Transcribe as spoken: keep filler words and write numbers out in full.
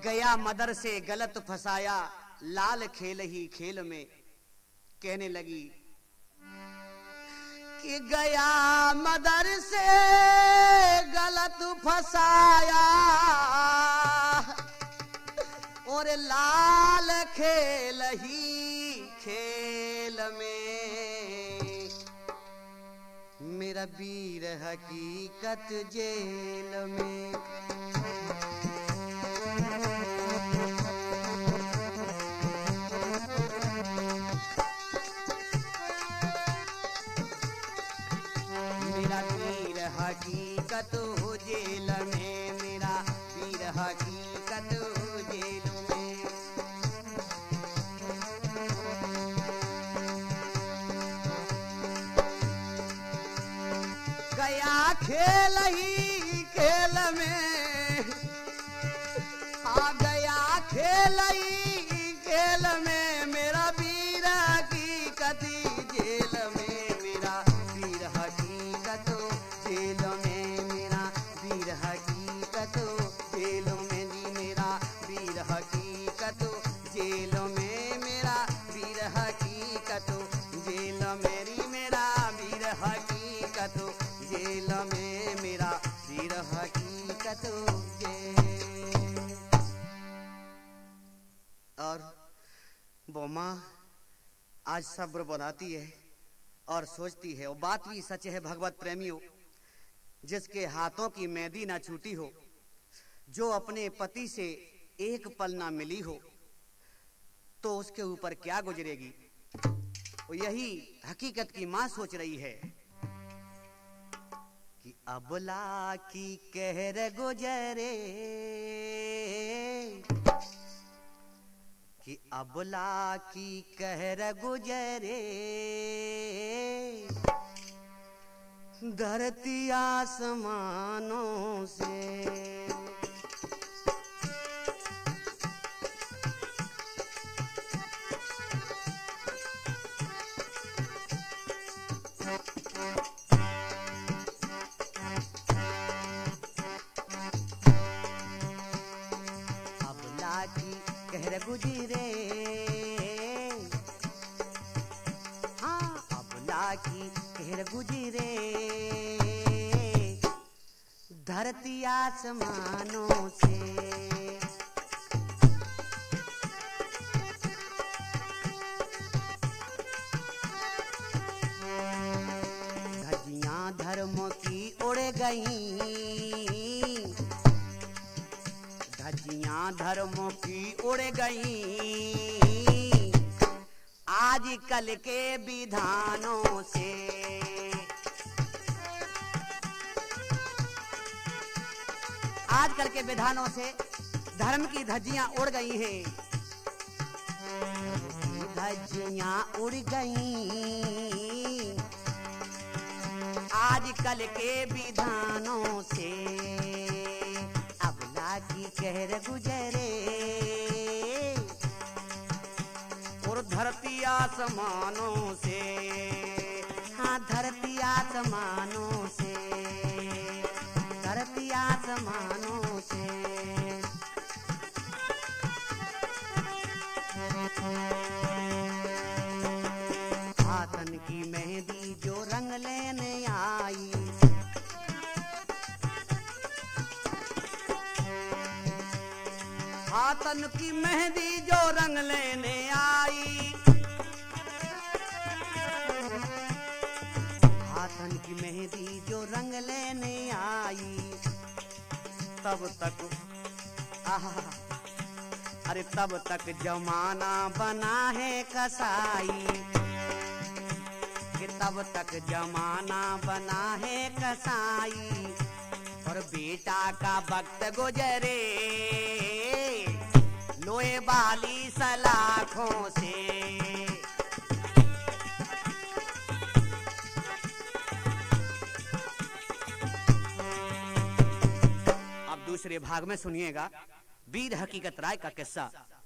गया मदर से गलत फसाया, लाल खेल ही खेल में। कहने लगी कि गया मदर से गलत फसाया और लाल खेल ही खेल में, मेरा वीर हकीकत जेल में। मेरा वीर हकीकत जेल में, मेरा वीर हकीकत जेल में। गया खेल ही खेल में, आ गया खेल ही खेल में, मेरा वीर हकीकत जेल में, मेरा वीर हकीकत जेल में, मेरा वीर हकीकत जेल में जी, मेरा वीर हकीकत जेल में, मेरा वीर हकीकत जेल मेरी, मेरा वीर हकीकत जेल में, मेरा वीर हकीकत जेल। और वो माँ आज सब्र बनाती है और सोचती है, और बात भी सच है भगवत प्रेमियों, जिसके हाथों की मेहंदी ना छूटी हो, जो अपने पति से एक पल ना मिली हो, तो उसके ऊपर क्या गुजरेगी। यही हकीकत की माँ सोच रही है कि अबला की कहर गुजरे, कि अबला की कहर गुजरे, धरती आसमानों से। अबला की कहर गुजरे, हाँ अबला की कहर गुजरे, धरती आसमानों से। धज्जियां धर्म की उड़ गईं, धज्जियां धर्म की उड़ गईं, आजकल के विधानों से। आजकल के विधानों से धर्म की धज्जियां उड़ गई हैं, धज्जियां उड़ गई आजकल के विधानों से। अबला की कहर गुजरे और धरती आसमानों से, हाँ धरती आसमानों से, धरती आसमानों से। हाथन की मेहंदी जो रंग लेने आई, हाथन की मेहंदी जो रंग लेने आई, हाथन की मेहंदी जो रंग लेने आई, तब तक आहा, अरे तब तक जमाना बना है कसाई, कि तब तक जमाना बना है कसाई। और बेटा का वक्त गुजरे लोहे वाली सलाखों से। अब दूसरे भाग में सुनिएगा वीर हकीकत राय का किस्सा।